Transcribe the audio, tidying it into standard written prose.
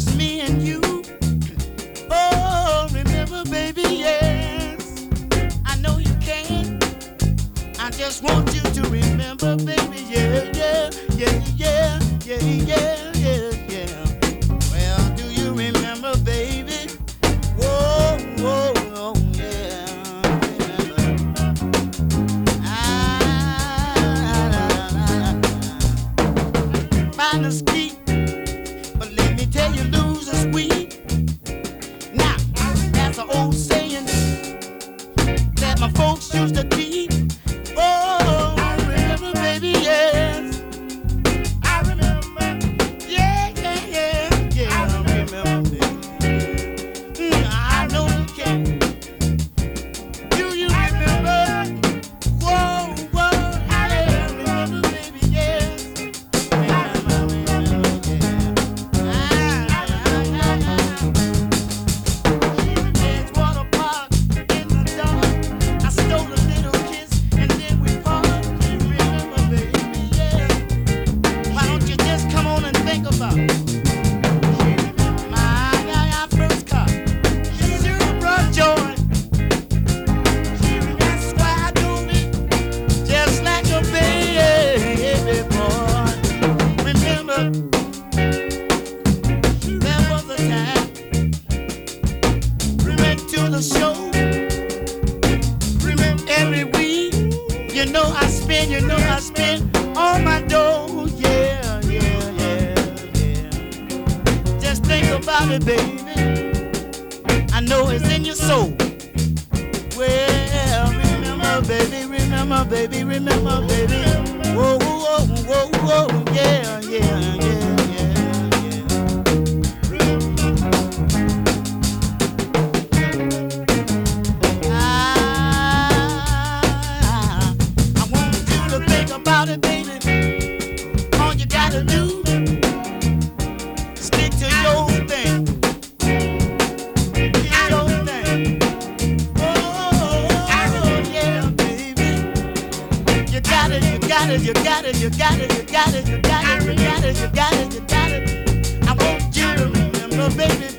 just me and you. Oh, remember, baby, yes. I know you can. I just want you to remember, baby, yeah, yeah, yeah, yeah, yeah, yeah, yeah, yeah. Well, do you remember, baby? Whoa, whoa, whoa, yeah, yeah. Find a street, but let me tell you, losers sweet. Now, that's an old saying that my folks used to keep. Oh, I remember, baby, yes. I remember. Yeah, yeah, yeah, yeah. I remember, baby. I know you can. Do you remember? Whoa, whoa, yeah. Remember, baby, yes. Remember, yeah. Edgewater Park in the dark. I stole a little kiss and then we parted. Remember, baby, yeah. Why don't you just come on and think about it? My first car. She sure brought joy. That's why I drove it just like a baby boy. Remember, there was a time we went to the show. Remember every week, you know I spend all my dough. Yeah, yeah, yeah, yeah. Just think about it, baby. I know it's in your soul. Well, remember, baby, remember, baby, remember, baby. Whoa, whoa, whoa, whoa, whoa, yeah, yeah, yeah, yeah, yeah. I want you to think about it, baby. All you gotta do, stick to your thing. Do your thing. Oh, yeah, baby. You got it, you got it, you got it, you got it, you got it, you got it, you got it, you got it, you got it. I want you to remember, baby.